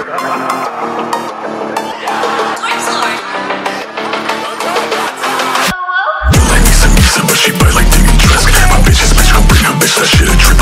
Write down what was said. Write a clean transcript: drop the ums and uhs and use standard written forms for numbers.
But she bite like Diggin' Dress. My bitch is bitch, gon' bring her bitch, that shit a trip.